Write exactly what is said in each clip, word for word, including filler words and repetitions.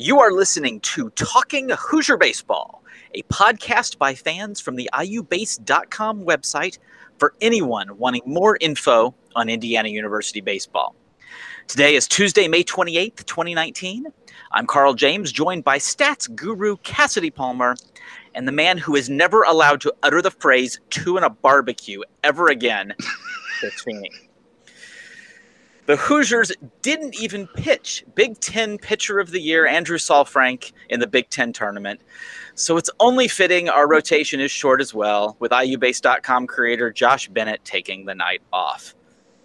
You are listening to Talking Hoosier Baseball, a podcast by fans from the I U base dot com website for anyone wanting more info on Indiana University baseball. Today is Tuesday, May twenty-eighth, twenty nineteen. I'm Carl James, joined by stats guru Cassidy Palmer, and the man who is never allowed to utter the phrase two in a barbecue ever again, Chris Feeney. The Hoosiers didn't even pitch Big Ten Pitcher of the Year Andrew Saalfrank in the Big Ten tournament, so it's only fitting our rotation is short as well, with I U base dot com creator Josh Bennett taking the night off.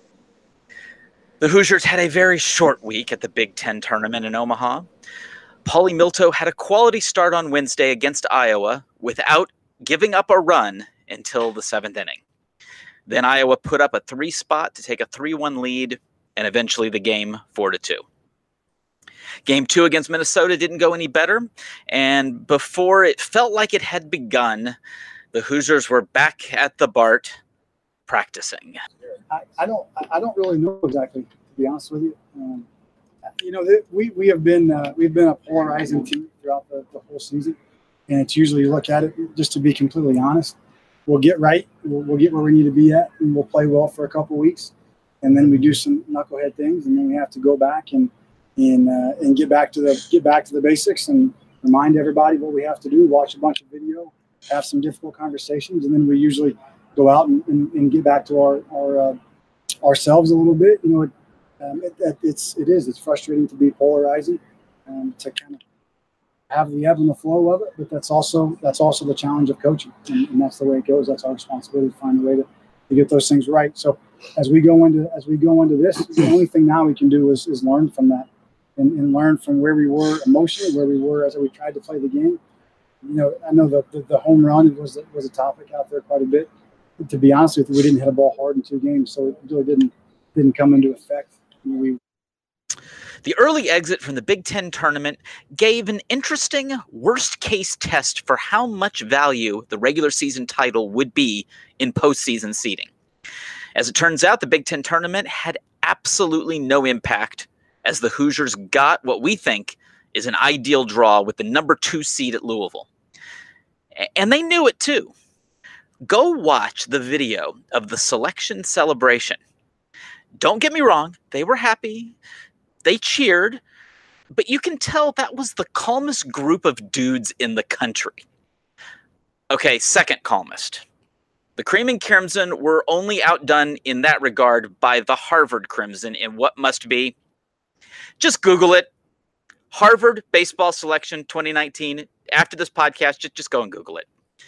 The Hoosiers had a very short week at the Big Ten tournament in Omaha. Paulie Milto had a quality start on Wednesday against Iowa without giving up a run until the seventh inning. Then Iowa put up a three spot to take a three one lead, and eventually the game four to two. Game two against Minnesota didn't go any better, and before it felt like it had begun, the Hoosiers were back at the Bart practicing. I, I don't I don't really know exactly, to be honest with you. Um, you know, we we have been uh, we've been a polarizing team throughout the, the whole season, and it's usually you look at it, just to be completely honest, we'll get right, we'll, we'll get where we need to be at, and we'll play well for a couple weeks. And then we do some knucklehead things, and then we have to go back and and uh, and get back to the get back to the basics and remind everybody what we have to do. Watch a bunch of video, have some difficult conversations, and then we usually go out and, and, and get back to our our uh, ourselves a little bit. You know, it, um, it, it, it's it is it's frustrating to be polarizing, um, to kind of have the ebb and the flow of it. But that's also that's also the challenge of coaching, and, and that's the way it goes. That's our responsibility to find a way to, to get those things right. So. As we go into as we go into this, the only thing now we can do is, is learn from that, and, and learn from where we were emotionally, where we were as we tried to play the game. You know, I know the the, the home run was was a topic out there quite a bit. But to be honest with you, we didn't hit a ball hard in two games, so it really didn't didn't come into effect. You know, we. The early exit from the Big Ten tournament gave an interesting worst-case test for how much value the regular season title would be in postseason seeding. As it turns out, the Big Ten tournament had absolutely no impact, as the Hoosiers got what we think is an ideal draw with the number two seed at Louisville. And they knew it too. Go watch the video of the selection celebration. Don't get me wrong, they were happy, they cheered, but you can tell that was the calmest group of dudes in the country. Okay, second calmest. The Cream and Crimson were only outdone in that regard by the Harvard Crimson in what must be, just Google it, Harvard Baseball Selection twenty nineteen. After this podcast, just, just go and Google it.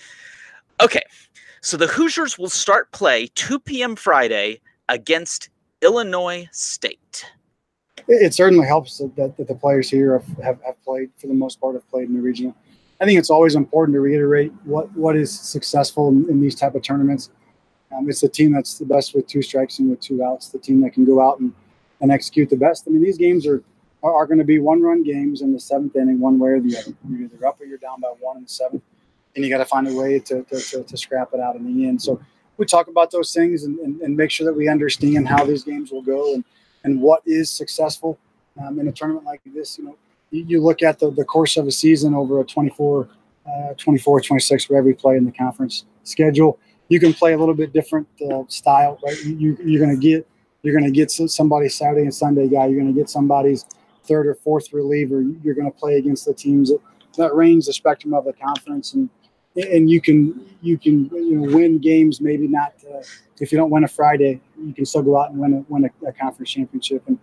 Okay, so the Hoosiers will start play two p.m. Friday against Illinois State. It certainly helps that, that the players here have, have, have played, for the most part, have played in the regional. I think it's always important to reiterate what, what is successful in, in these type of tournaments. Um, it's the team that's the best with two strikes and with two outs, the team that can go out and, and execute the best. I mean, these games are are, are going to be one-run games in the seventh inning, one way or the other. You're either up or you're down by one in the seventh, and you got to find a way to, to, to, to scrap it out in the end. So we talk about those things and, and, and make sure that we understand how these games will go and, and what is successful um, in a tournament like this. You know, you look at the, the course of a season over a twenty-four, uh, twenty-four, twenty-six, wherever you play in the conference schedule, you can play a little bit different uh, style, right? You, you're going to get you're going to get somebody's Saturday and Sunday guy. You're going to get somebody's third or fourth reliever. You're going to play against the teams that, that range the spectrum of the conference, and and you can you can you know, win games. Maybe not uh, if you don't win a Friday, you can still go out and win a, win a, a conference championship. And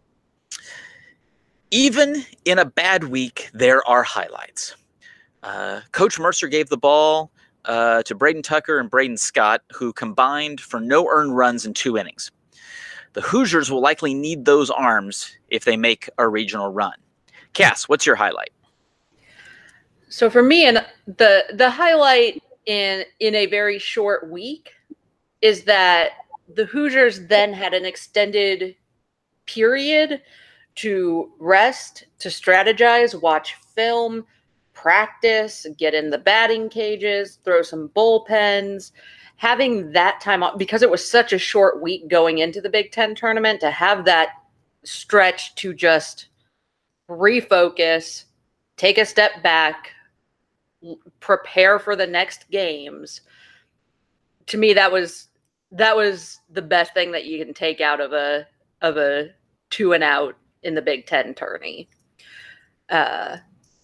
even in a bad week, there are highlights. Uh, Coach Mercer gave the ball uh, to Braden Tucker and Braden Scott, who combined for no earned runs in two innings. The Hoosiers will likely need those arms if they make a regional run. Cass, what's your highlight? So for me, and the the highlight in in a very short week is that the Hoosiers then had an extended period to rest, to strategize, watch film, practice, get in the batting cages, throw some bullpens. Having that time off, because it was such a short week going into the Big Ten tournament, to have that stretch to just refocus, take a step back, prepare for the next games. To me, that was that was the best thing that you can take out of a of a two and out in the Big Ten tourney. Uh,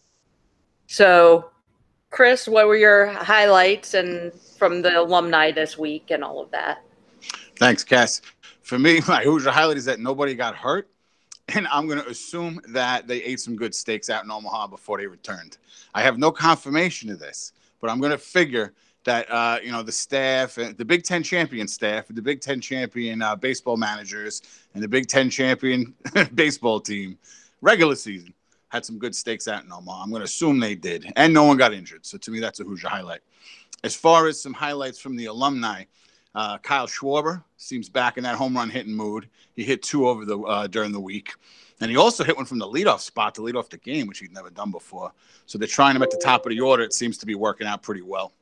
so, Chris, what were your highlights and from the alumni this week and all of that? Thanks, Cass. For me, my Hoosier highlight is that nobody got hurt. And I'm going to assume that they ate some good steaks out in Omaha before they returned. I have no confirmation of this, but I'm going to figure that, uh, you know, the staff, the Big Ten champion staff, the Big Ten champion uh, baseball managers, and the Big Ten champion baseball team, regular season, had some good steaks out in Omaha. I'm going to assume they did. And no one got injured. So to me, that's a Hoosier highlight. As far as some highlights from the alumni, Uh, Kyle Schwarber seems back in that home run hitting mood. He hit two over the uh, during the week. And he also hit one from the leadoff spot to lead off the game, which he'd never done before. So they're trying him at the top of the order. It seems to be working out pretty well.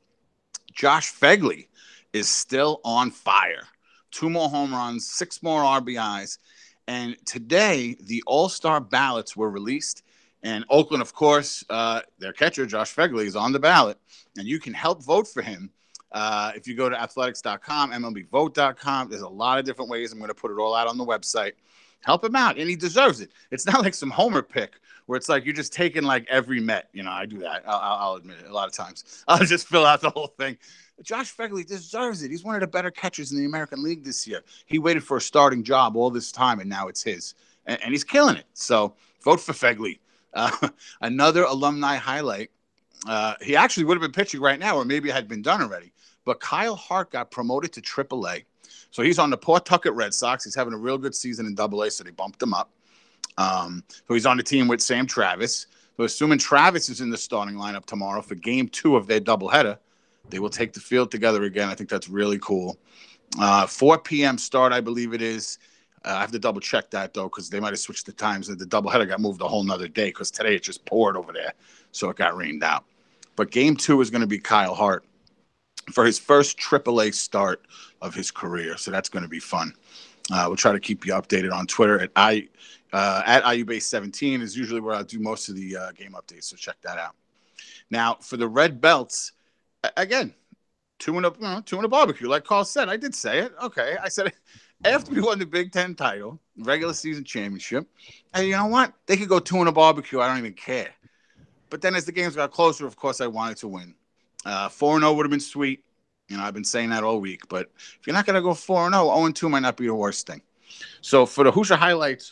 Josh Phegley is still on fire. Two more home runs, six more R B Is. And today, the All-Star ballots were released. And Oakland, of course, uh, their catcher, Josh Phegley, is on the ballot. And you can help vote for him. Uh, if you go to athletics dot com, M L B vote dot com, there's a lot of different ways. I'm going to put it all out on the website. Help him out, and he deserves it. It's not like some homer pick where it's like you're just taking like every Met. You know, I do that. I'll, I'll admit it a lot of times. I'll just fill out the whole thing. Josh Phegley deserves it. He's one of the better catchers in the American League this year. He waited for a starting job all this time, and now it's his. And, and he's killing it. So vote for Phegley. Uh, another alumni highlight. Uh, he actually would have been pitching right now, or maybe it had been done already. But Kyle Hart got promoted to triple A. So he's on the Pawtucket Red Sox. He's having a real good season in double A, so they bumped him up. Um, so he's on the team with Sam Travis. So assuming Travis is in the starting lineup tomorrow for game two of their doubleheader, they will take the field together again. I think that's really cool. Uh, four p.m. start, I believe it is. Uh, I have to double check that, though, because they might have switched the times. The doubleheader got moved a whole nother day because today it just poured over there. So it got rained out. But game two is going to be Kyle Hart for his first triple A start of his career. So that's going to be fun. Uh, we'll try to keep you updated on Twitter at I uh, at I U Base seventeen is usually where I'll do most of the uh, game updates. So check that out. Now for the Red Belts, again, two in a you know, two in a barbecue. Like Carl said, I did say it. Okay, I said it after we won the Big Ten title, regular season championship. And you know what? They could go two in a barbecue. I don't even care. But then as the games got closer, of course, I wanted to win. Uh, four and oh would have been sweet. You know, I've been saying that all week. But if you're not going to go four and oh, oh and two might not be the worst thing. So for the Hoosier highlights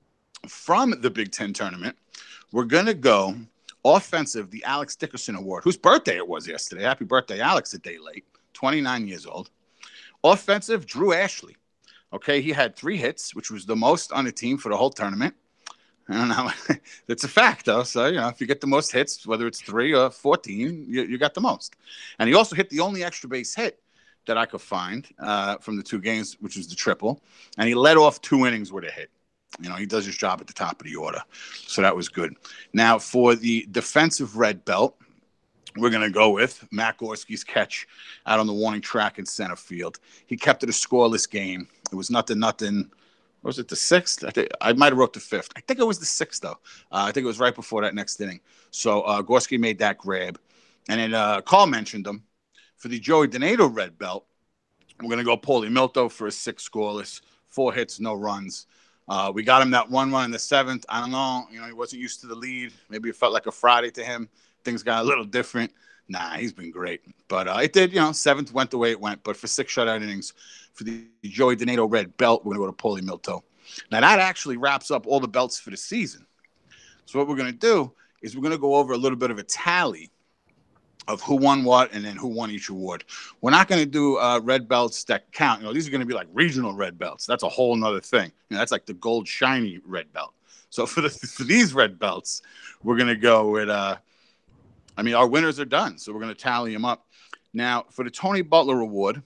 from the Big Ten tournament, we're going to go offensive, the Alex Dickerson Award, whose birthday it was yesterday. Happy birthday, Alex, a day late, twenty-nine years old. Offensive, Drew Ashley. Okay, he had three hits, which was the most on the team for the whole tournament. I don't know. It's a fact, though. So, you know, if you get the most hits, whether it's three or fourteen, you, you got the most. And he also hit the only extra base hit that I could find uh, from the two games, which was the triple. And he led off two innings with a hit. You know, he does his job at the top of the order. So that was good. Now, for the defensive red belt, we're going to go with Matt Gorski's catch out on the warning track in center field. He kept it a scoreless game. It was nothing, nothing. Was it the sixth? I think I might have wrote the fifth. I think it was the sixth, though. Uh, I think it was right before that next inning. So uh, Gorski made that grab. And then uh, Carl mentioned him. For the Joey Donato red belt, we're going to go Paulie Milto for a six scoreless, four hits, no runs. Uh, we got him that one run in the seventh. I don't know. You know, he wasn't used to the lead. Maybe it felt like a Friday to him. Things got a little different. Nah, he's been great. But uh, it did, you know, seventh went the way it went. But for six shutout innings, for the Joey Donato red belt, we're going to go to Paulie Milto. Now, that actually wraps up all the belts for the season. So what we're going to do is we're going to go over a little bit of a tally of who won what and then who won each award. We're not going to do uh, red belts that count. You know, these are going to be like regional red belts. That's a whole nother thing. You know, that's like the gold shiny red belt. So for the for these red belts, we're going to go with, uh, I mean, our winners are done. So we're going to tally them up. Now, for the Tony Butler Award,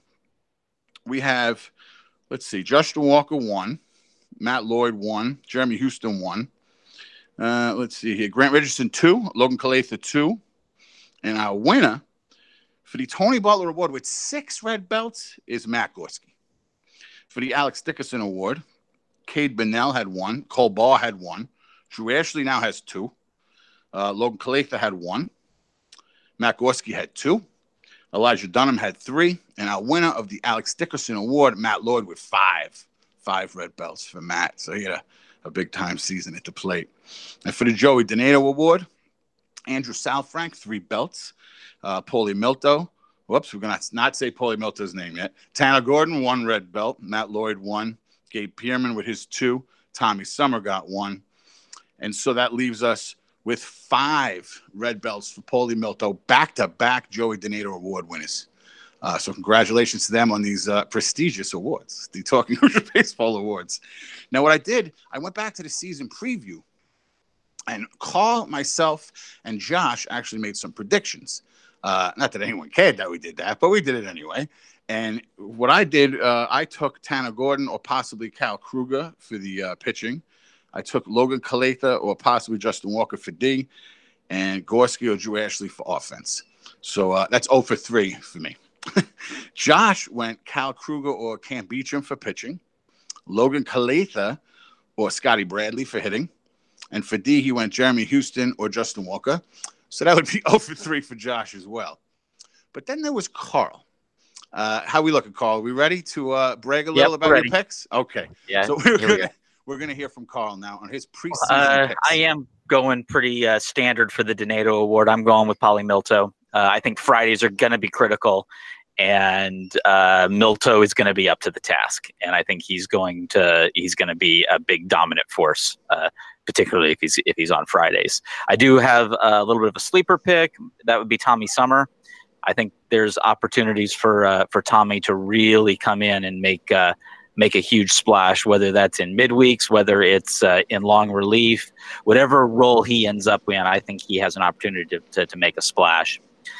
we have, let's see, Justin Walker won. Matt Lloyd won. Jeremy Houston won. Uh, let's see here. Grant Richardson, two. Logan Calatha, two. And our winner for the Tony Butler Award with six red belts is Matt Gorski. For the Alex Dickerson Award, Cade Bennell had one. Cole Barr had one. Drew Ashley now has two. Uh, Logan Calatha had one. Matt Gorski had two. Elijah Dunham had three. And our winner of the Alex Dickerson Award, Matt Lloyd, with five. Five red belts for Matt. So he had a, a big-time season at the plate. And for the Joey Donato Award, Andrew Salfrank, three belts. Uh, Paulie Milto. Whoops, we're going to not say Paulie Milto's name yet. Tanner Gordon, one red belt. Matt Lloyd, one. Gabe Pearman with his two. Tommy Summer got one. And so that leaves us with five red belts for Paulie Milto, back-to-back Joey Donato Award winners. Uh, so congratulations to them on these uh, prestigious awards, the Talking Hoosier Baseball Awards. Now, what I did, I went back to the season preview, and Carl, myself, and Josh actually made some predictions. Uh, not that anyone cared that we did that, but we did it anyway. And what I did, uh, I took Tanner Gordon or possibly Cal Kruger for the uh, pitching. I took Logan Calatha or possibly Justin Walker for D, and Gorski or Drew Ashley for offense. So uh, that's zero for three for me. Josh went Cal Kruger or Cam Beecham for pitching, Logan Calatha or Scotty Bradley for hitting, and for D, he went Jeremy Houston or Justin Walker. So that would be zero for three for Josh as well. But then there was Carl. Uh, how we looking, Carl? Are we ready to uh, brag a little Yep, about ready. your picks? Okay. Yeah, So we're here we gonna we're gonna hear from Carl now on his preseason Uh, picks. I am going pretty uh, standard for the Donato Award. I'm going with Paulie Milto. Uh, I think Fridays are going to be critical, and uh, Milto is going to be up to the task. And I think he's going to he's going to be a big dominant force, uh, particularly if he's if he's on Fridays. I do have a little bit of a sleeper pick. That would be Tommy Summer. I think there's opportunities for uh, for Tommy to really come in and make uh, make a huge splash, whether that's in midweeks, whether it's uh, in long relief, whatever role he ends up in. I think he has an opportunity to to, to make a splash.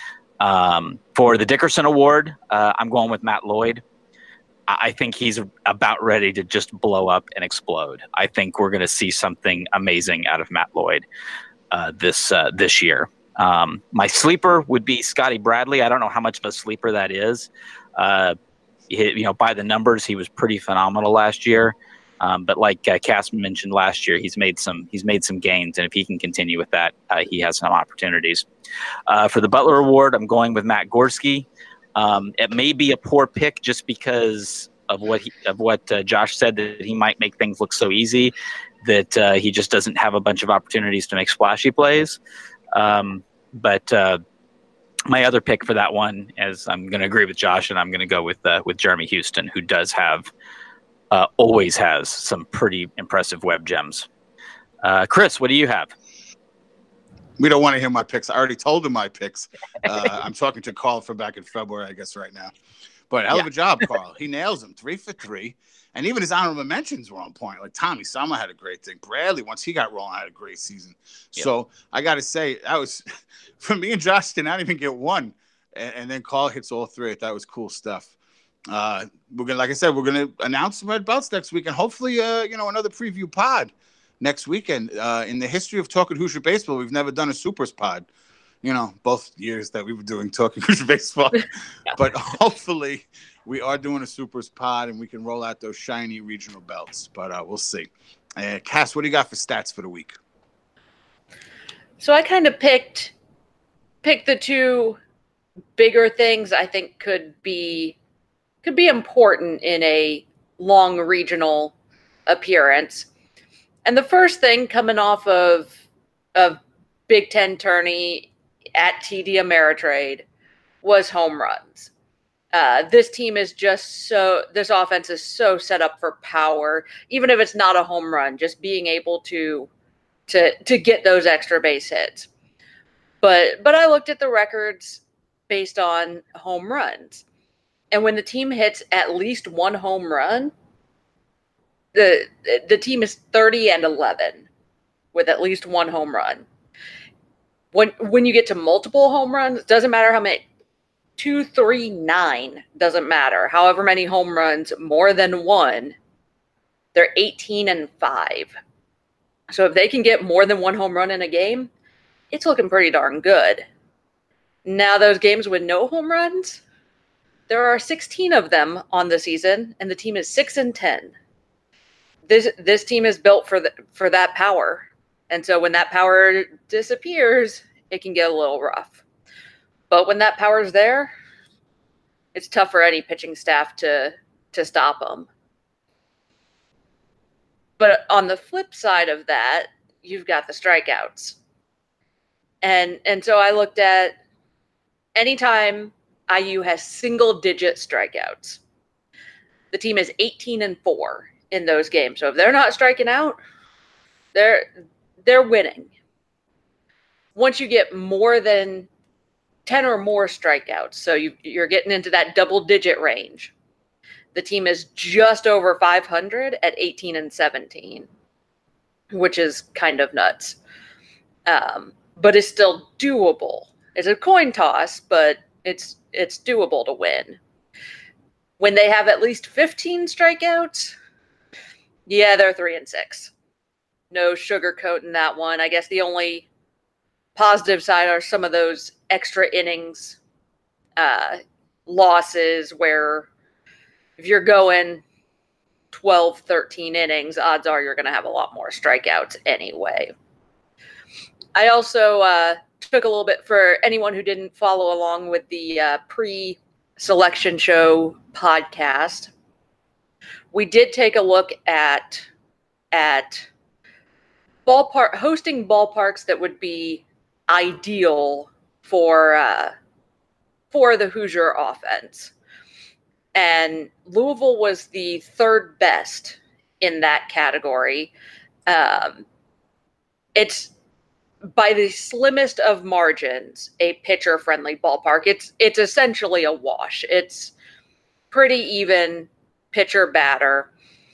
Um, for the Dickerson Award, uh, I'm going with Matt Lloyd. I, I think he's about ready to just blow up and explode. I think we're going to see something amazing out of Matt Lloyd uh, this uh, this year. Um, my sleeper would be Scotty Bradley. I don't know how much of a sleeper that is. Uh, he, you know, by the numbers, he was pretty phenomenal last year. Um, but like uh, Cass mentioned last year, he's made some he's made some gains, and if he can continue with that, uh, he has some opportunities. Uh, for the Butler Award, I'm going with Matt Gorski. Um, it may be a poor pick just because of what he, of what uh, Josh said, that he might make things look so easy that uh, he just doesn't have a bunch of opportunities to make splashy plays. Um, but uh, my other pick for that one is I'm going to agree with Josh, and I'm going to go with uh, with Jeremy Houston, who does have uh, always has some pretty impressive web gems. Uh, Chris, what do you have? We don't want to hear my picks. I already told him my picks. Uh, I'm talking to Carl for back in February, I guess, right now. But hell Yeah. of a job, Carl. He nails them three for three. And even his honorable mentions were on point. Like Tommy Summer had a great thing. Bradley, once he got rolling, had a great season. Yep. So I got to say, that was for me and Josh did not even get one. And, and then Carl hits all three. That was cool stuff. Uh, we're gonna, like I said, we're gonna announce some red belts next week, and hopefully, uh, you know, another preview pod next weekend. Uh, in the history of Talking Hoosier Baseball, we've never done a Supers pod. You know, both years that we were doing Talking Hoosier Baseball, but hopefully we are doing a Supers pod, and we can roll out those shiny regional belts. But uh, we'll see. Uh, Cass, what do you got for stats for the week? So I kind of picked picked the two bigger things I think could be could be important in a long regional appearance. And the first thing coming off of of Big Ten tourney at T D Ameritrade was home runs. Uh, this team is just so, this offense is so set up for power, even if it's not a home run, just being able to to to get those extra base hits. But but I looked at the records based on home runs. And when the team hits at least one home run, the the team is thirty and eleven with at least one home run. When when you get to multiple home runs, it doesn't matter how many, two, three, nine, doesn't matter. However many home runs, more than one, they're eighteen and five. So if they can get more than one home run in a game, it's looking pretty darn good. Now those games with no home runs, there are sixteen of them on the season, and the team is six and ten. This this team is built for the, for that power. And so when that power disappears, it can get a little rough. But when that power's there, it's tough for any pitching staff to to stop them. But on the flip side of that, you've got the strikeouts. And and so I looked at anytime I U has single digit strikeouts, the team is eighteen and four in those games. So if they're not striking out, they're they're winning. Once you get more than ten or more strikeouts, so you, you're getting into that double digit range, the team is just over five hundred at eighteen and seventeen, which is kind of nuts. Um, but it's still doable. It's a coin toss, but it's it's doable to win. When they have at least fifteen strikeouts, yeah, they're three and six. No sugarcoating that one. I guess the only positive side are some of those extra innings uh, losses where if you're going twelve, thirteen innings, odds are you're going to have a lot more strikeouts anyway. I also uh, took a little bit for anyone who didn't follow along with the uh, pre-selection show podcast. We did take a look at at ballpark hosting ballparks that would be ideal for uh, for the Hoosier offense, and Louisville was the third best in that category. Um, it's by the slimmest of margins a pitcher-friendly ballpark. It's it's essentially a wash. It's pretty even pitcher-batter,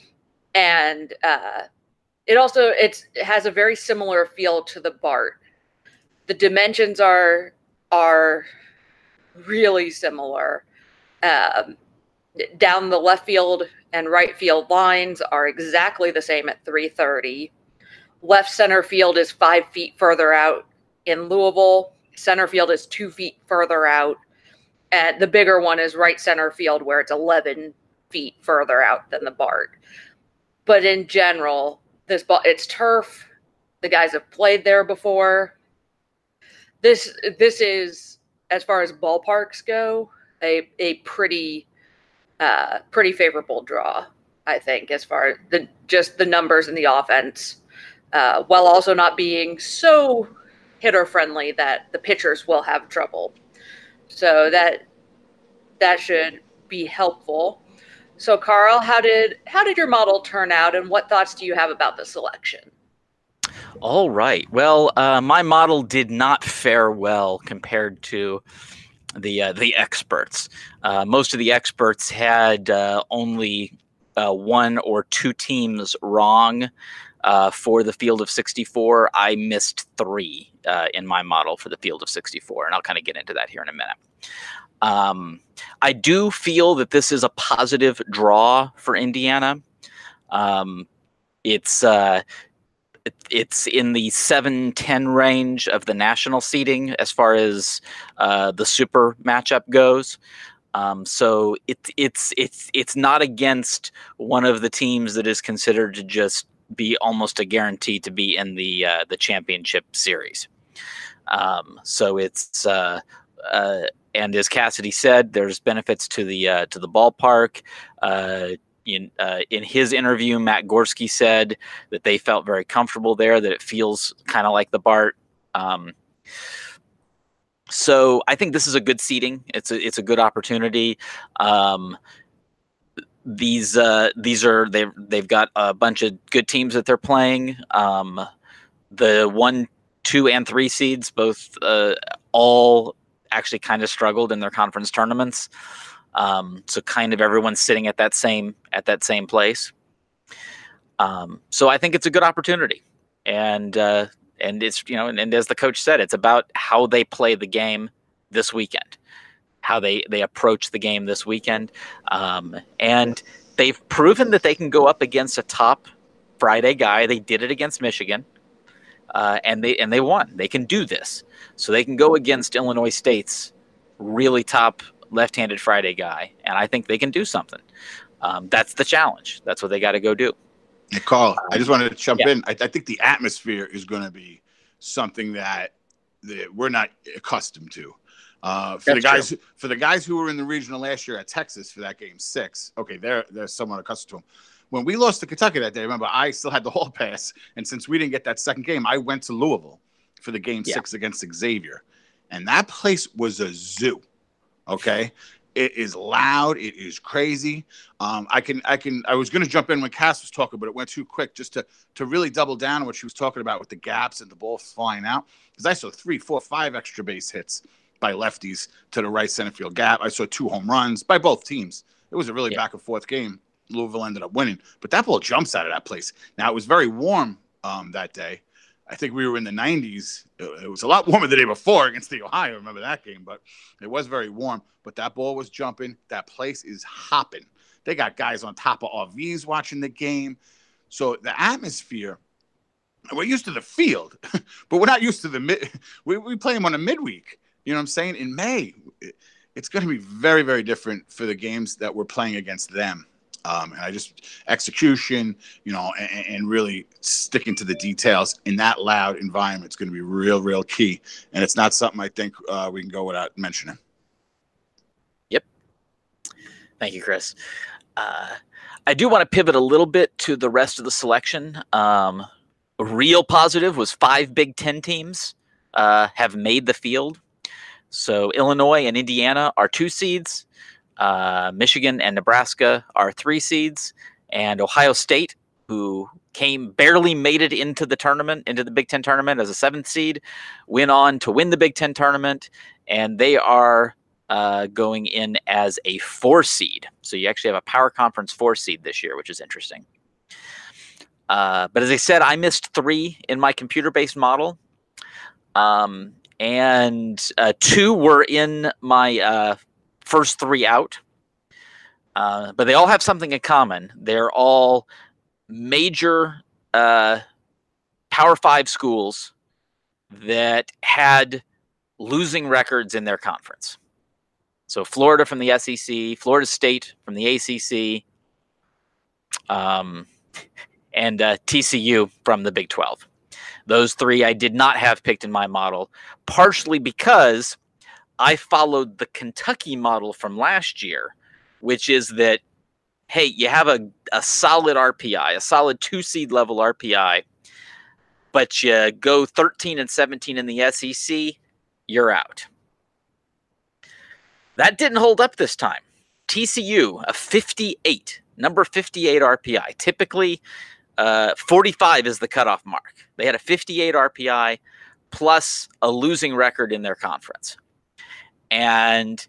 and uh, it also it's, it has a very similar feel to the Bart. The dimensions are are really similar. Um, down the left field and right field lines are exactly the same at three thirty. Left center field is five feet further out in Louisville. Center field is two feet further out. And the bigger one is right center field, where it's eleven feet further out than the Bart. But in general, this ball, it's turf. The guys have played there before. This this is, as far as ballparks go, a a pretty uh, pretty favorable draw, I think, as far as the just the numbers in the offense, uh, while also not being so hitter friendly that the pitchers will have trouble. So that that should be helpful. So Carl, how did how did your model turn out, and what thoughts do you have about the selection? All right. Well, uh, my model did not fare well compared to the uh, the experts. Uh, most of the experts had uh, only uh, one or two teams wrong uh, for the field of sixty-four. I missed three uh, in my model for the field of sixty-four, and I'll kind of get into that here in a minute. Um, I do feel that this is a positive draw for Indiana. Um, it's uh, it, it's in the seven ten range of the national seeding as far as uh, the super matchup goes. Um, so it, it's it's it's not against one of the teams that is considered to just be almost a guarantee to be in the uh, the championship series. Um, so it's uh, uh, and as Cassidy said, there's benefits to the uh, to the ballpark. Uh, in uh, in his interview, Matt Gorski said that they felt very comfortable there, that it feels kind of like the Bart. Um, so I think this is a good seating. It's a it's a good opportunity. Um, these uh, these are they've they've got a bunch of good teams that they're playing. Um, the one, two, and three seeds both uh, all actually kind of struggled in their conference tournaments. Um, so kind of everyone's sitting at that same at that same place. Um, so I think it's a good opportunity, and uh, and it's you know and, and as the coach said, it's about how they play the game this weekend, how they they approach the game this weekend, um, and they've proven that they can go up against a top Friday guy. They did it against Michigan, uh, and they and they won. They can do this, so they can go against Illinois State's really top left-handed Friday guy, and I think they can do something. Um, that's the challenge. That's what they got to go do. Hey, Carl, I just wanted to jump yeah. in. I, I think the atmosphere is going to be something that, that we're not accustomed to. Uh, for That's the guys, true. for the guys who were in the regional last year at Texas for that game six, okay, they're they're somewhat accustomed to them. When we lost to Kentucky that day, remember, I still had the hall pass, and since we didn't get that second game, I went to Louisville for the game Yeah. six against Xavier, and that place was a zoo. Okay. It is loud. It is crazy. Um, I can, I can, I was going to jump in when Cass was talking, but it went too quick just to, to really double down on what she was talking about with the gaps and the ball flying out. Because I saw three, four, five extra base hits by lefties to the right center field gap. I saw two home runs by both teams. It was a really Yeah. back and forth game. Louisville ended up winning, but that ball jumps out of that place. Now, it was very warm um, that day. I think we were in the nineties. It was a lot warmer the day before against the Ohio. I remember that game, but it was very warm. But that ball was jumping. That place is hopping. They got guys on top of R Vs watching the game. So the atmosphere, we're used to the field, but we're not used to the mid. We, we play them on a midweek. You know what I'm saying? In May, it's going to be very, very different for the games that we're playing against them. Um, and I just execution, you know, and, and really sticking to the details in that loud environment is going to be real, real key. And it's not something I think uh, we can go without mentioning. Yep. Thank you, Chris. Uh, I do want to pivot a little bit to the rest of the selection. Um, real positive was five Big Ten teams uh, have made the field. So Illinois and Indiana are two seeds. Uh, Michigan and Nebraska are three seeds, and Ohio State, who came barely made it into the tournament, into the Big Ten tournament as a seventh seed, went on to win the Big Ten tournament, and they are uh, going in as a four seed. So you actually have a power conference four seed this year, which is interesting. Uh, but as I said, I missed three in my computer-based model, um, and uh, two were in my uh, first three out, uh, but they all have something in common. They're all major uh, Power Five schools that had losing records in their conference. So Florida from the S E C, Florida State from the A C C, um, and uh, T C U from the Big twelve. Those three I did not have picked in my model, partially because I followed the Kentucky model from last year, which is that, hey, you have a, a solid R P I, a solid two-seed level R P I, but you go thirteen and seventeen in the S E C, you're out. That didn't hold up this time. T C U, a fifty-eight, number fifty-eight R P I. Typically, uh, forty-five is the cutoff mark. They had a fifty-eight R P I plus a losing record in their conference. And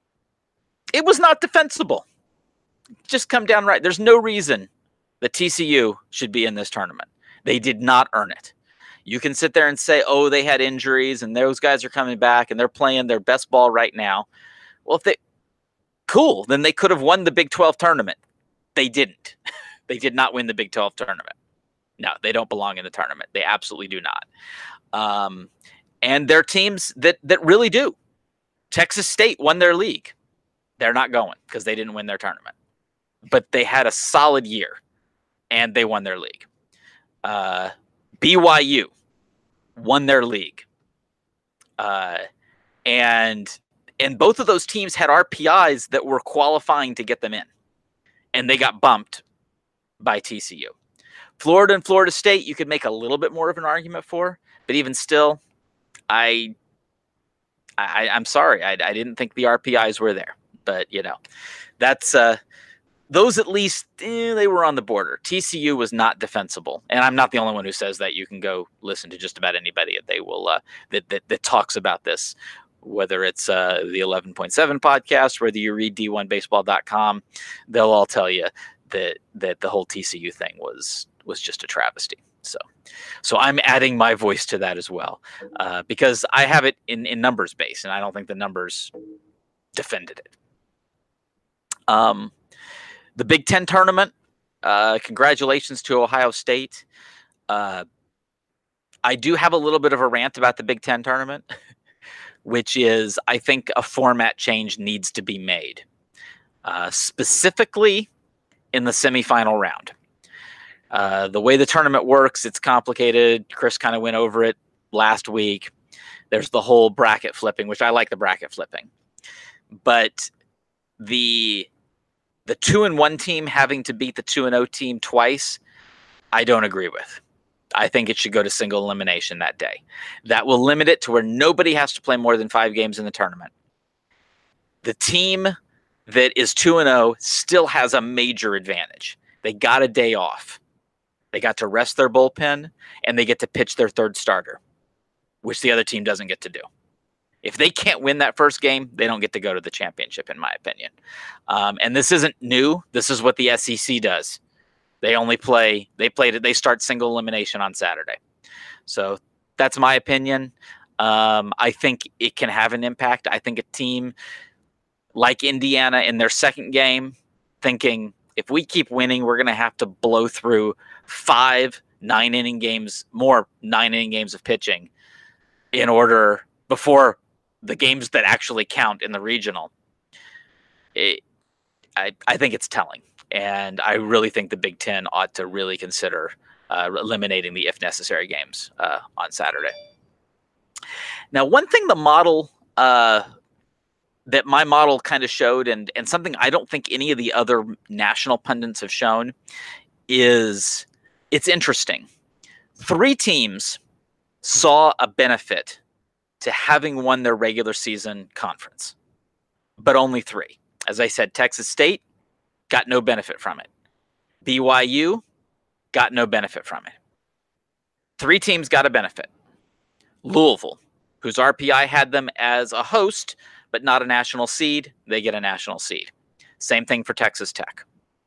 it was not defensible. Just come down right. There's no reason that T C U should be in this tournament. They did not earn it. You can sit there and say, oh, they had injuries and those guys are coming back and they're playing their best ball right now. Well, if they, cool, then they could have won the Big twelve tournament. They didn't. They did not win the Big twelve tournament. No, they don't belong in the tournament. They absolutely do not. Um, and they're teams that that really do. Texas State won their league. They're not going because they didn't win their tournament. But they had a solid year, and they won their league. Uh, B Y U won their league. Uh, and and both of those teams had R P Is that were qualifying to get them in. And they got bumped by T C U. Florida and Florida State, you could make a little bit more of an argument for, but even still, I, I I'm sorry, I, I didn't think the R P Is were there. But you know, that's uh, those at least eh, they were on the border. T C U was not defensible, and I'm not the only one who says that. You can go listen to just about anybody they will uh, that, that that talks about this. Whether it's uh, the eleven point seven podcast, whether you read D one baseball dot com, they'll all tell you that that the whole T C U thing was was just a travesty. So, so I'm adding my voice to that as well uh, because I have it in in numbers base, and I don't think the numbers defended it. Um, the Big Ten tournament. Uh, congratulations to Ohio State. Uh, I do have a little bit of a rant about the Big Ten tournament. Which is, I think, a format change needs to be made, uh, specifically in the semifinal round. Uh, the way the tournament works, it's complicated. Chris kind of went over it last week. There's the whole bracket flipping, which I like the bracket flipping. But the the two and one team having to beat the two and oh team twice, I don't agree with. I think it should go to single elimination that day. That will limit it to where nobody has to play more than five games in the tournament. The team that is two and oh still has a major advantage. They got a day off. They got to rest their bullpen, and they get to pitch their third starter, which the other team doesn't get to do. If they can't win that first game, they don't get to go to the championship, in my opinion. Um, and this isn't new. This is what the S E C does. They only play, they played it, they start single elimination on Saturday. So that's my opinion. Um, I think it can have an impact. I think a team like Indiana in their second game, thinking if we keep winning, we're going to have to blow through five nine inning games, more nine inning games of pitching in order before the games that actually count in the regional. It, I, I think it's telling. And I really think the Big Ten ought to really consider uh, eliminating the if necessary games uh, on Saturday. Now, one thing the model uh, that my model kind of showed, and, and something I don't think any of the other national pundits have shown, is it's interesting. Three teams saw a benefit to having won their regular season conference, but only three. As I said, Texas State got no benefit from it. B Y U got no benefit from it. Three teams got a benefit. Louisville, whose R P I had them as a host, but not a national seed, they get a national seed. Same thing for Texas Tech.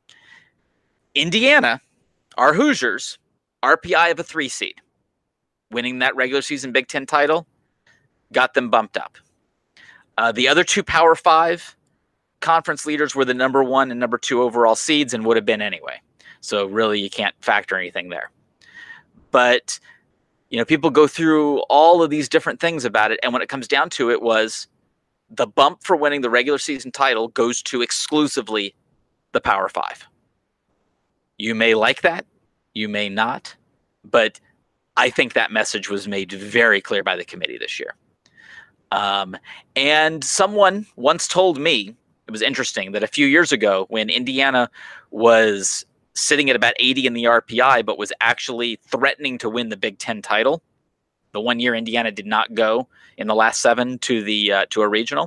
Indiana, our Hoosiers, R P I of a three seed, winning that regular season Big Ten title, got them bumped up. Uh, the other two Power Five conference leaders were the number one and number two overall seeds and would have been anyway. So really you can't factor anything there. But, you know, people go through all of these different things about it. And when it comes down to it was the bump for winning the regular season title goes to exclusively the Power Five. You may like that. You may not. But I think that message was made very clear by the committee this year. Um, and someone once told me, it was interesting that a few years ago when Indiana was sitting at about eighty in the R P I, but was actually threatening to win the Big Ten title, the one year Indiana did not go in the last seven to the uh, to a regional,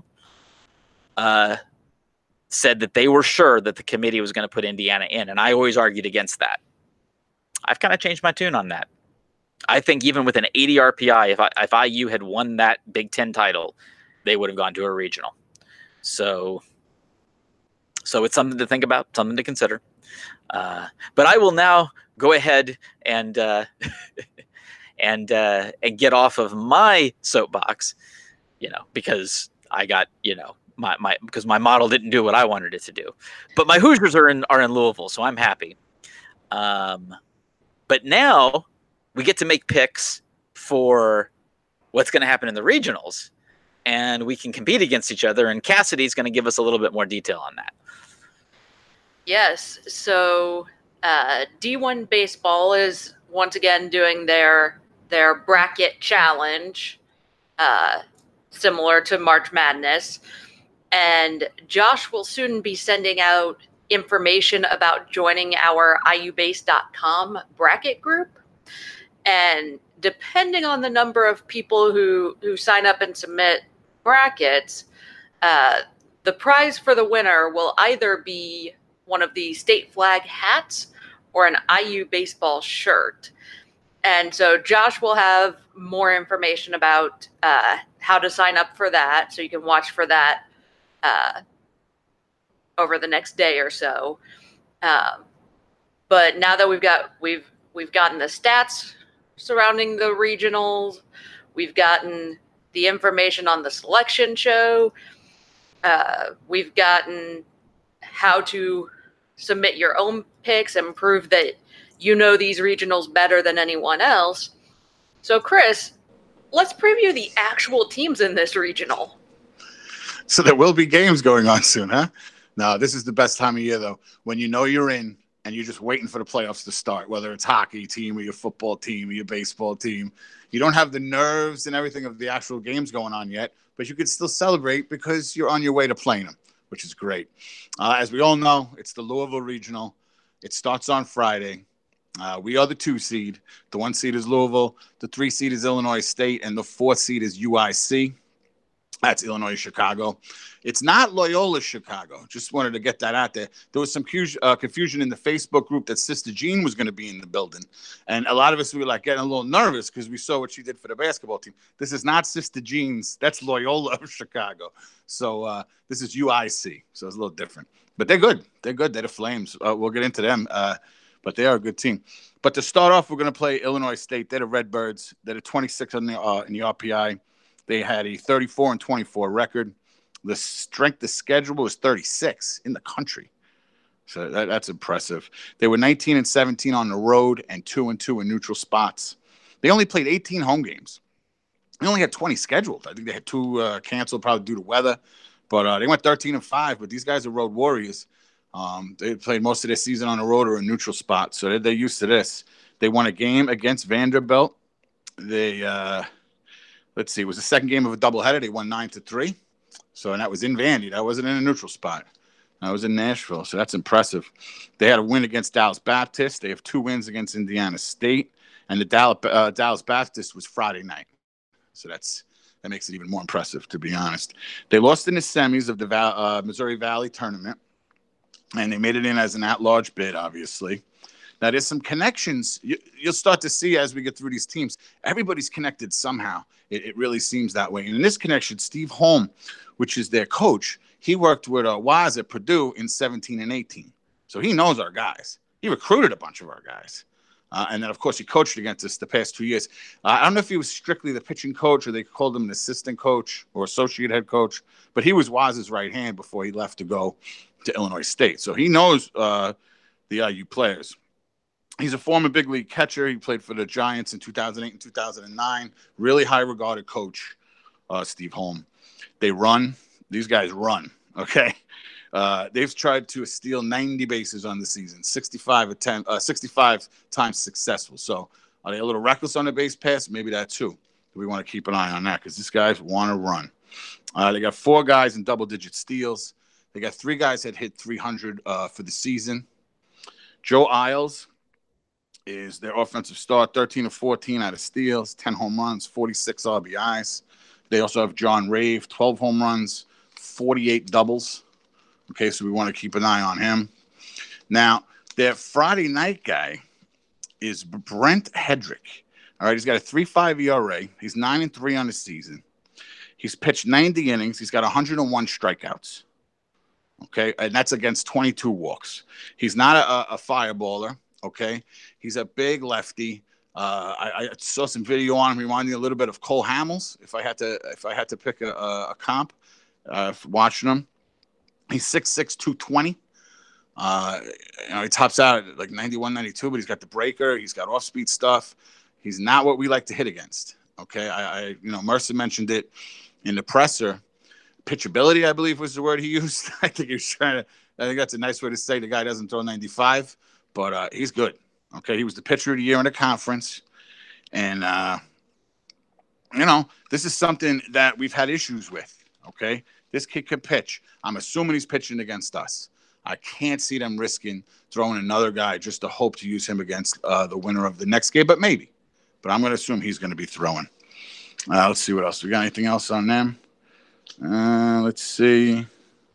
uh, said that they were sure that the committee was going to put Indiana in. And I always argued against that. I've kind of changed my tune on that. I think even with an eighty R P I, if, I, if I U had won that Big Ten title, they would have gone to a regional. So... So it's something to think about, something to consider. Uh, but I will now go ahead and uh, and uh, and get off of my soapbox, you know, because I got, you know, my my because my model didn't do what I wanted it to do. But my Hoosiers are in are in Louisville, so I'm happy. Um, but now we get to make picks for what's going to happen in the regionals, and we can compete against each other. And Cassidy's going to give us a little bit more detail on that. Yes. So uh, D one baseball is once again doing their their bracket challenge, uh, similar to March Madness. And Josh will soon be sending out information about joining our I U base dot com bracket group. And depending on the number of people who, who sign up and submit brackets, uh, the prize for the winner will either be one of the state flag hats or an I U baseball shirt. And so Josh will have more information about uh, how to sign up for that. So you can watch for that uh, over the next day or so. Um, but now that we've got, we've, we've gotten the stats surrounding the regionals, we've gotten the information on the selection show, uh, we've gotten how to submit your own picks and prove that you know these regionals better than anyone else. So, Chris, let's preview the actual teams in this regional. So there will be games going on soon, huh? No, this is the best time of year, though. When you know you're in, and you're just waiting for the playoffs to start, whether it's hockey team or your football team or your baseball team. You don't have the nerves and everything of the actual games going on yet, but you can still celebrate because you're on your way to playing them, which is great. Uh, as we all know, it's the Louisville Regional. It starts on Friday. Uh, we are the two seed. The one seed is Louisville. The three seed is Illinois State, and the fourth seed is U I C. That's Illinois Chicago. It's not Loyola Chicago. Just wanted to get that out there. There was some uh, confusion in the Facebook group that Sister Jean was going to be in the building. And a lot of us were like getting a little nervous because we saw what she did for the basketball team. This is not Sister Jean's. That's Loyola of Chicago. So uh, this is U I C. So it's a little different. But they're good. They're good. They're the Flames. Uh, we'll get into them. Uh, but they are a good team. But to start off, we're going to play Illinois State. They're the Redbirds. They're the twenty-sixth in the, uh, in the R P I. They had a thirty-four and twenty-four record. The strength of schedule was thirty-six in the country. So that, that's impressive. They were nineteen and seventeen on the road and two and two in neutral spots. They only played eighteen home games. They only had twenty scheduled. I think they had two uh, canceled probably due to weather. But uh, they went thirteen and five. But these guys are road warriors. Um, they played most of their season on the road or in neutral spots. So they're, they're used to this. They won a game against Vanderbilt. They uh, – Let's see. It was the second game of a doubleheader. They won nine to three. So, and that was in Vandy. That wasn't in a neutral spot. That was in Nashville. So that's impressive. They had a win against Dallas Baptist. They have two wins against Indiana State, and the Dallas, uh, Dallas Baptist was Friday night. So that's that makes it even more impressive, to be honest. They lost in the semis of the uh, Missouri Valley tournament, and they made it in as an at-large bid, obviously. Now, there's some connections you, you'll start to see as we get through these teams. Everybody's connected somehow. It, it really seems that way. And in this connection, Steve Holm, which is their coach, he worked with uh, Waz at Purdue in seventeen and eighteen. So he knows our guys. He recruited a bunch of our guys. Uh, and then, of course, he coached against us the past two years. Uh, I don't know if he was strictly the pitching coach or they called him an assistant coach or associate head coach, but he was Waz's right hand before he left to go to Illinois State. So he knows uh, the I U players. He's a former big league catcher. He played for the Giants in two thousand eight and two thousand nine. Really high-regarded coach, uh, Steve Holm. They run. These guys run, okay? Uh, they've tried to steal ninety bases on the season, sixty-five, attempt, uh, sixty-five times successful. So are they a little reckless on the base pass? Maybe that too. We want to keep an eye on that because these guys want to run. Uh, they got four guys in double-digit steals. They got three guys that hit three hundred uh, for the season. Joe Isles is their offensive star, thirteen of fourteen out of steals, ten home runs, forty-six R B Is. They also have John Rave, twelve home runs, forty-eight doubles. Okay, so we want to keep an eye on him. Now, their Friday night guy is Brent Hedrick. All right, he's got a three point five E R A. He's nine and three on the season. He's pitched ninety innings. He's got one hundred one strikeouts. Okay, and that's against twenty-two walks. He's not a, a fireballer. Okay, he's a big lefty. Uh, I, I saw some video on him reminding me a little bit of Cole Hamels. If I had to, if I had to pick a, a comp, uh, watching him, he's six six, two twenty. Uh, you know, he tops out at like ninety-one, ninety-two, but he's got the breaker. He's got off-speed stuff. He's not what we like to hit against. Okay, I, I you know, Mercer mentioned it in the presser. Pitchability, I believe, was the word he used. I think he was trying to. I think that's a nice way to say the guy doesn't throw ninety-five. But uh, he's good. Okay, he was the pitcher of the year in the conference. And, uh, you know, this is something that we've had issues with, okay? This kid can pitch. I'm assuming he's pitching against us. I can't see them risking throwing another guy just to hope to use him against uh, the winner of the next game, but maybe. But I'm going to assume he's going to be throwing. Uh, let's see what else. We got anything else on them? Uh, let's see.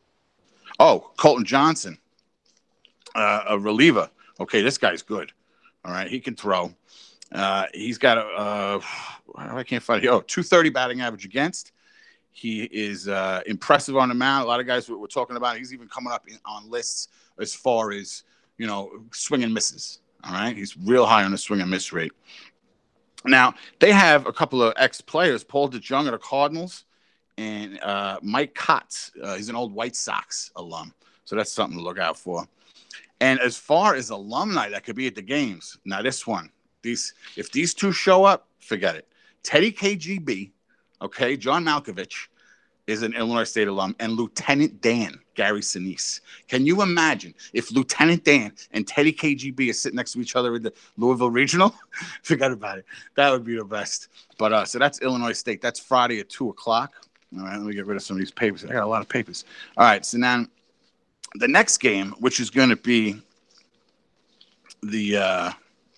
Oh, Colton Johnson, uh, a reliever. Okay, this guy's good. All right, he can throw. Uh, he's got a, uh, I can't find it. Oh, two thirty batting average against. He is uh, impressive on the mound. A lot of guys were, were talking about it. He's even coming up in, on lists as far as, you know, swing and misses. All right, he's real high on the swing and miss rate. Now, they have a couple of ex-players, Paul DeJong of the Cardinals and uh, Mike Kotz. Uh, he's an old White Sox alum, so that's something to look out for. And as far as alumni that could be at the games, now this one, these if these two show up, forget it. Teddy K G B, okay, John Malkovich is an Illinois State alum, and Lieutenant Dan, Gary Sinise. Can you imagine if Lieutenant Dan and Teddy K G B are sitting next to each other in the Louisville Regional? Forget about it. That would be the best. But uh, so that's Illinois State. That's Friday at two o'clock. All right, let me get rid of some of these papers. I got a lot of papers. All right, so now the next game, which is going to be the uh,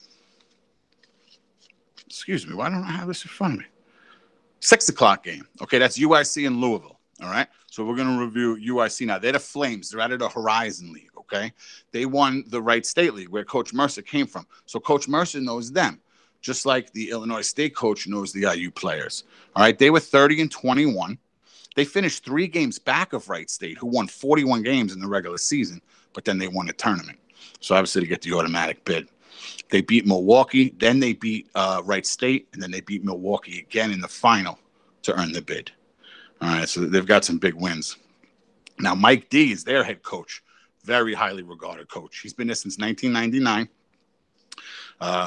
– excuse me, why don't I have this in front of me? Six o'clock game. Okay, that's U I C and Louisville. All right, so we're going to review U I C now. They're the Flames. They're out of the Horizon League. Okay, they won the Wright State League where Coach Mercer came from. So Coach Mercer knows them, just like the Illinois State coach knows the I U players. All right, they were thirty and twenty-one. They finished three games back of Wright State, who won forty-one games in the regular season, but then they won a tournament. So obviously, to get the automatic bid. They beat Milwaukee, then they beat uh, Wright State, and then they beat Milwaukee again in the final to earn the bid. All right, so they've got some big wins. Now, Mike D is their head coach, very highly regarded coach. He's been there since nineteen ninety-nine. Uh,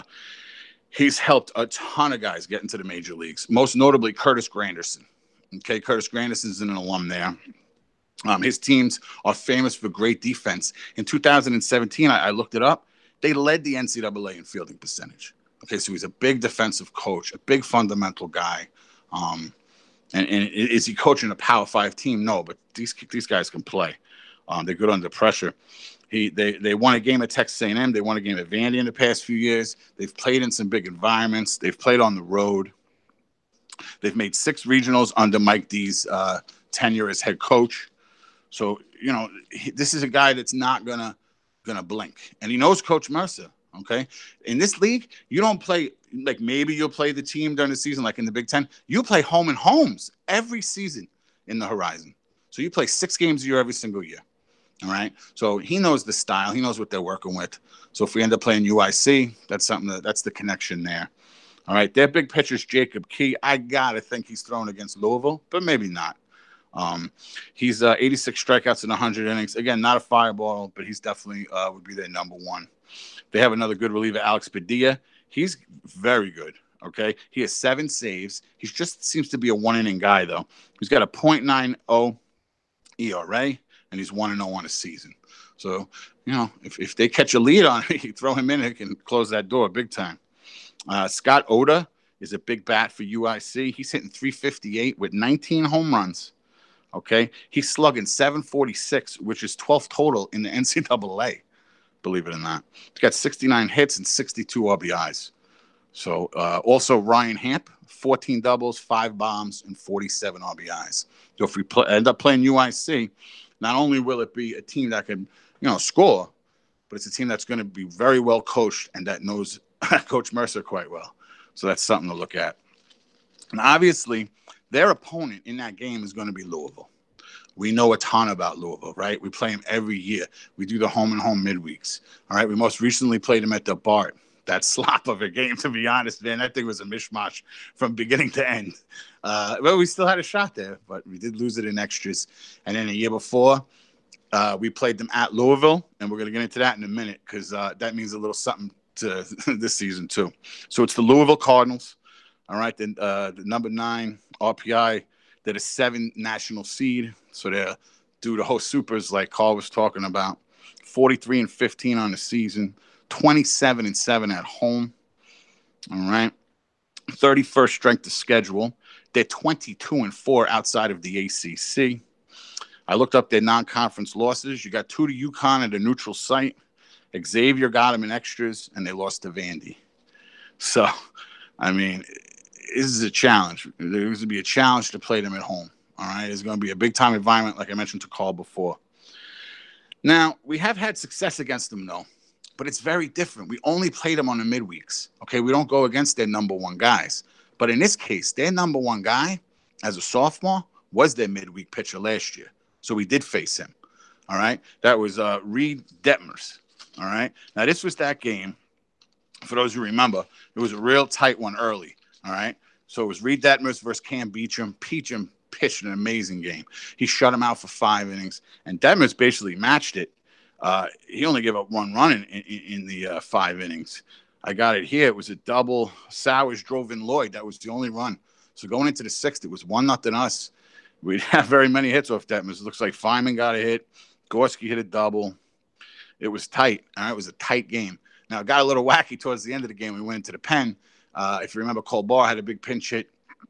he's helped a ton of guys get into the major leagues, most notably Curtis Granderson. Okay, Curtis Granderson is an alum there. Um, his teams are famous for great defense. In two thousand seventeen, I, I looked it up. They led the N C double A in fielding percentage. Okay, so he's a big defensive coach, a big fundamental guy. Um, and, and is he coaching a Power Five team? No, but these these guys can play. Um, they're good under pressure. He they they won a game at Texas A and M. They won a game at Vandy in the past few years. They've played in some big environments. They've played on the road. They've made six regionals under Mike D's uh, tenure as head coach. So you know he, this is a guy that's not gonna. Gonna blink, and he knows Coach Mercer. Okay, in this league, you don't play like maybe you'll play the team during the season, like in the Big Ten. You play home and homes every season in the Horizon. So you play six games a year every single year. All right. So he knows the style. He knows what they're working with. So if we end up playing U I C, that's something that that's the connection there. All right. Their big pitcher's Jacob Key. I gotta think he's thrown against Louisville, but maybe not. Um, he's uh, eighty-six strikeouts in one hundred innings. Again, not a fireball, but he's definitely uh, would be their number one. They have another good reliever, Alex Padilla. He's very good. Okay, he has seven saves. He just seems to be a one-inning guy, though. He's got a point nine oh E R A, and he's one and oh on a season. So, you know, if, if they catch a lead on it, you throw him in, it can close that door big time. Uh, Scott Oda is a big bat for U I C. He's hitting three fifty-eight with nineteen home runs. Okay, he's slugging seven forty-six, which is twelfth total in the N C double A, believe it or not. He's got sixty-nine hits and sixty-two R B Is. So uh, also Ryan Hamp, fourteen doubles, five bombs, and forty-seven R B Is. So if we pl- end up playing U I C, not only will it be a team that can, you know, score, but it's a team that's going to be very well coached and that knows Coach Mercer quite well. So that's something to look at. And obviously, their opponent in that game is going to be Louisville. We know a ton about Louisville, right? We play them every year. We do the home and home midweeks. All right. We most recently played them at the Bart. That slop of a game, to be honest, man. That thing was a mishmash from beginning to end. Uh, well, we still had a shot there, but we did lose it in extras. And then the year before, uh, we played them at Louisville, and we're going to get into that in a minute because uh, that means a little something to this season too. So it's the Louisville Cardinals. All right, then uh, the number nine R P I, they're the seven national seed, so they're due to host supers like Carl was talking about. forty-three and fifteen on the season, twenty-seven and seven at home. All right, thirty-first strength of schedule. They're twenty-two and four outside of the A C C. I looked up their non-conference losses. You got two to UConn at a neutral site. Xavier got them in extras, and they lost to Vandy. So, I mean, this is a challenge. There's going to be a challenge to play them at home. All right, it's going to be a big-time environment, like I mentioned to Carl before. Now, we have had success against them, though, but it's very different. We only play them on the midweeks. Okay, we don't go against their number one guys. But in this case, their number one guy, as a sophomore, was their midweek pitcher last year. So we did face him. All right, that was uh, Reed Detmers. All right, now this was that game. For those who remember, it was a real tight one early. All right, so it was Reed Detmers versus Cam Beecham. Beecham pitched an amazing game. He shut him out for five innings, and Detmers basically matched it. Uh, he only gave up one run in, in, in the uh, five innings. I got it here. It was a double. Sowers drove in Lloyd. That was the only run. So going into the sixth, it was one nothing us. we didn't have very many hits off Detmers. It looks like Feynman got a hit. Gorski hit a double. It was tight. All right, it was a tight game. Now, it got a little wacky towards the end of the game. We went into the pen. Uh, if you remember, Cole Barr had a big pinch hit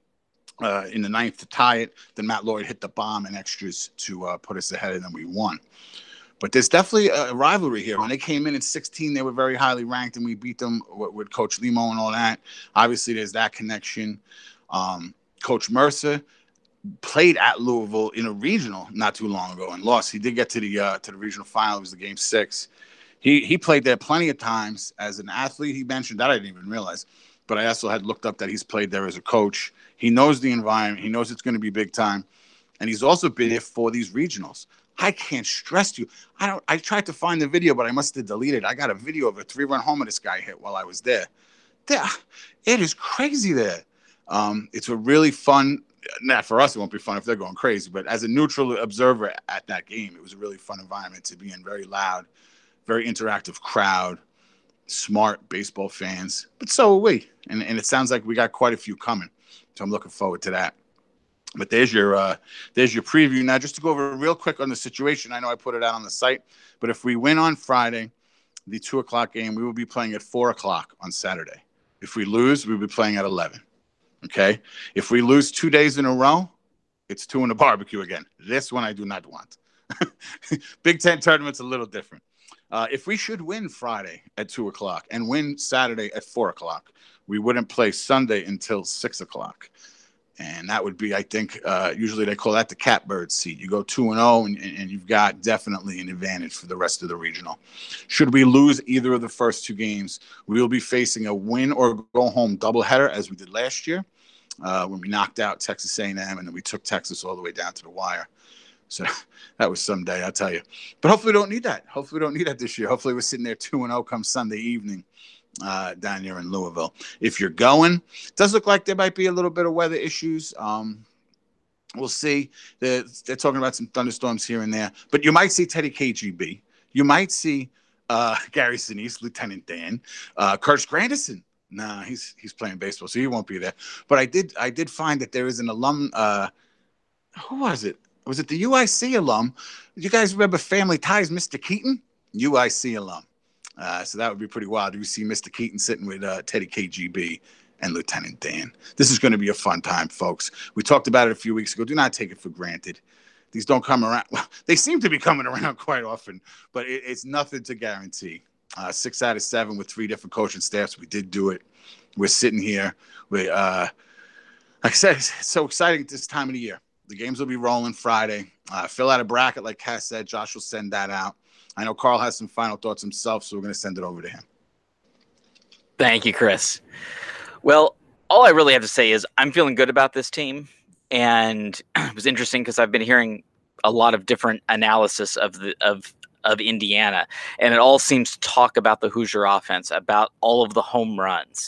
uh, in the ninth to tie it. Then Matt Lloyd hit the bomb in extras to uh, put us ahead, and then we won. But there's definitely a rivalry here. When they came in at sixteen, they were very highly ranked, and we beat them with, with Coach Limo and all that. Obviously, there's that connection. Um, Coach Mercer played at Louisville in a regional not too long ago and lost. He did get to the uh, to the regional final. It was the game six. He he played there plenty of times as an athlete. He mentioned that I didn't even realize. But I also had looked up that he's played there as a coach. He knows the environment. He knows it's going to be big time. And he's also been there for these regionals. I can't stress to you. I don't. I tried to find the video, but I must have deleted it. I got a video of a three-run homer this guy hit while I was there. There, it is crazy there. Um, it's a really fun. Not for us, it won't be fun if they're going crazy. But as a neutral observer at that game, it was a really fun environment to be in. Very loud, very interactive crowd, smart baseball fans. But so are we, and and it sounds like we got quite a few coming. So I'm looking forward to that. But there's your uh, there's your preview. Now, just to go over real quick on the situation, I know I put it out on the site, but if we win on Friday, the two o'clock game, we will be playing at four o'clock on Saturday. If we lose, we'll be playing at eleven. Okay? If we lose two days in a row, it's two in a barbecue again. This one I do not want. Big Ten tournament's a little different. Uh, if we should win Friday at two o'clock and win Saturday at four o'clock, we wouldn't play Sunday until six o'clock. And that would be, I think, uh, usually they call that the catbird seat. You go two and oh, and, and you've got definitely an advantage for the rest of the regional. Should we lose either of the first two games, we will be facing a win or go home doubleheader as we did last year uh, when we knocked out Texas A and M, and then we took Texas all the way down to the wire. So that was some day, I'll tell you. But hopefully we don't need that. Hopefully we don't need that this year. Hopefully we're sitting there two and oh come Sunday evening. Uh, down here in Louisville. If you're going, it does look like there might be a little bit of weather issues. Um, we'll see. They're, they're talking about some thunderstorms here and there, but you might see Teddy K G B. You might see uh, Gary Sinise, Lieutenant Dan, uh, Curtis Granderson. Nah, he's he's playing baseball, so he won't be there. But I did I did find that there is an alum. Uh, who was it? Was it the U I C alum? You guys remember Family Ties, Mister Keaton? U I C alum. Uh, so that would be pretty wild. We see Mister Keaton sitting with uh, Teddy K G B and Lieutenant Dan. This is going to be a fun time, folks. We talked about it a few weeks ago. Do not take it for granted. These don't come around. Well, they seem to be coming around quite often, but it, it's nothing to guarantee. Uh, six out of seven with three different coaching staffs. We did do it. We're sitting here. We, uh, like I said, it's so exciting at this time of the year. The games will be rolling Friday. Uh, fill out a bracket, like Cass said. Josh will send that out. I know Carl has some final thoughts himself, so we're going to send it over to him. Thank you, Chris. Well, all I really have to say is I'm feeling good about this team, and it was interesting because I've been hearing a lot of different analysis of the of of Indiana, and it all seems to talk about the Hoosier offense, about all of the home runs.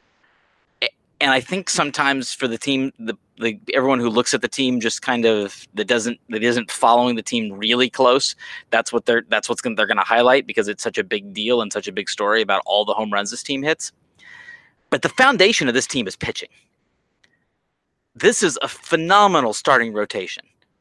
And I think sometimes for the team, the, the everyone who looks at the team just kind of that doesn't that isn't following the team really close. That's what they're that's what's gonna, they're going to highlight because it's such a big deal and such a big story about all the home runs this team hits. But the foundation of this team is pitching. This is a phenomenal starting rotation.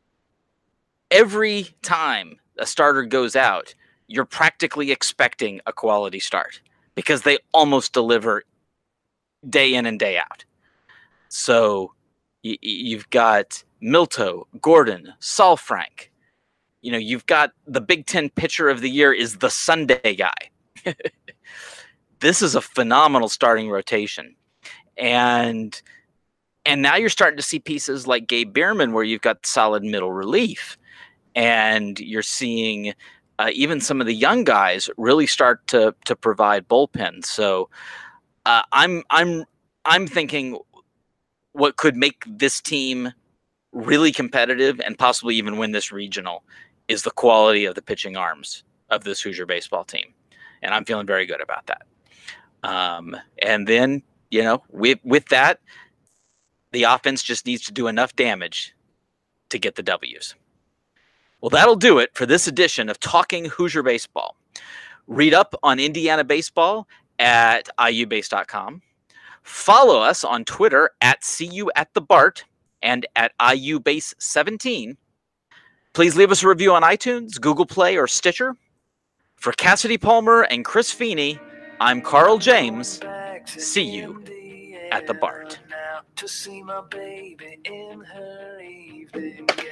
Every time a starter goes out, you're practically expecting a quality start because they almost deliver day in and day out. So y- you've got Milto, Gordon, Saalfrank. You know, you've got the Big Ten pitcher of the year is the Sunday guy. This is a phenomenal starting rotation. And and now you're starting to see pieces like Gabe Bierman where you've got solid middle relief. And you're seeing uh, even some of the young guys really start to to provide bullpens. So Uh, I'm I'm I'm thinking what could make this team really competitive and possibly even win this regional is the quality of the pitching arms of this Hoosier baseball team, and I'm feeling very good about that. Um, and then you know, with with that, the offense just needs to do enough damage to get the W's. Well, that'll do it for this edition of Talking Hoosier Baseball. Read up on Indiana baseball at I U base dot com. Follow us on Twitter at See You at the Bart and at I U Base seventeen. Please leave us a review on iTunes, Google Play, or Stitcher. For Cassidy Palmer and Chris Feeney, I'm Carl James. See you at the Bart. To see my baby in her evening.